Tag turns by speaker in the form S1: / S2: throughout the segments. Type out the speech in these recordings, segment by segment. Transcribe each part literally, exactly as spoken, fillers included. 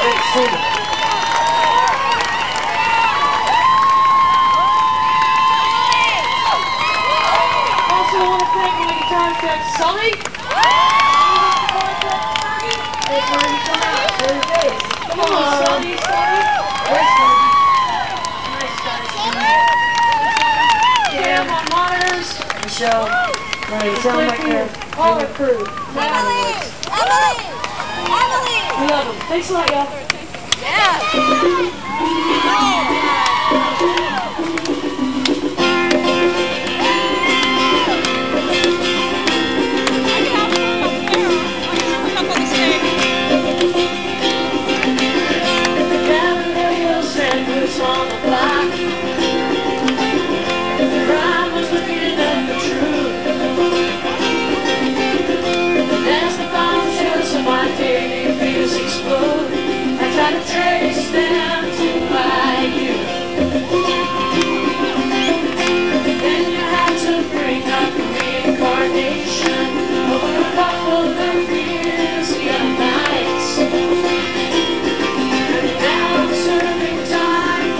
S1: great singer. Also want to thank my guitar tech, Sully. Hey, Marty, come out. Show your face. Come on, Sully. Sully. Where's Marty? Nice guys. Cam on monitors. Michelle. Marty, sound like her. All our crew.
S2: Emily! Emily! Emily!
S1: We love them. Thanks a lot, y'all.
S2: Yeah!
S1: On the block, the crime was looking at the truth. As the bomb shows of my daily fears explode, I try to trace them to my youth. Then you had to bring up reincarnation over a couple of years the other nights. And now I'm serving time.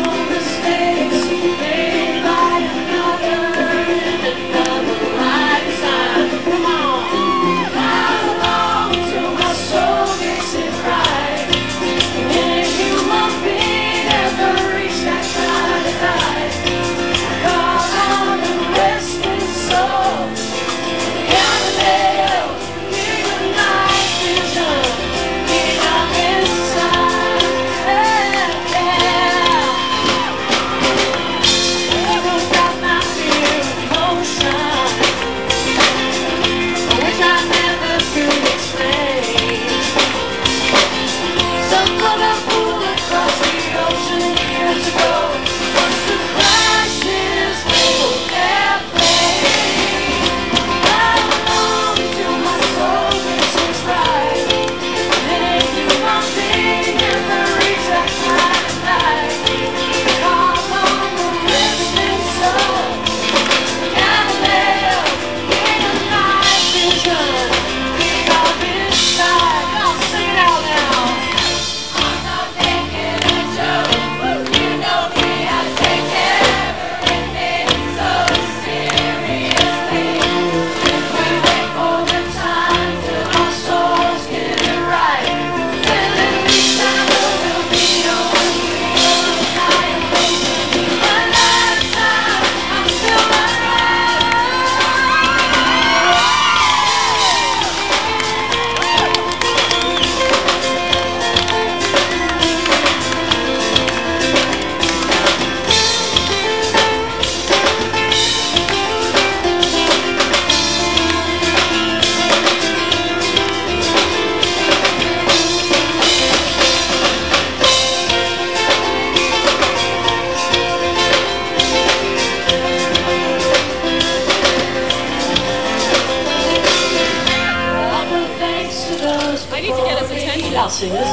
S1: I'll sing this.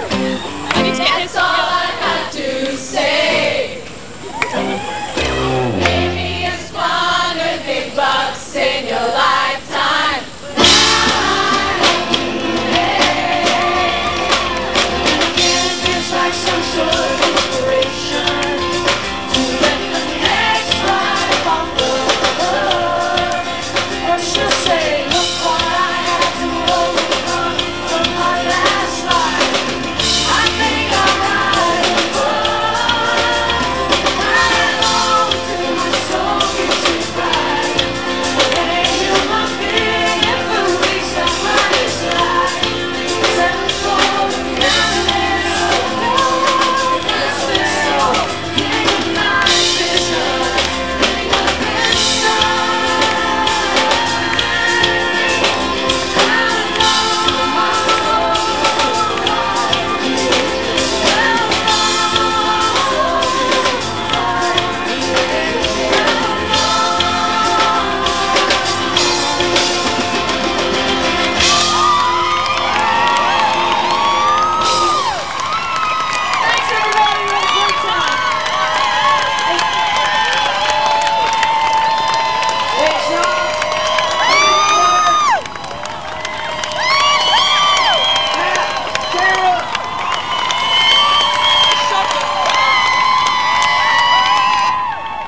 S2: I need to get That's all I have to say. Maybe you squandered big bucks in your lifetime. Hey, it feels like some sort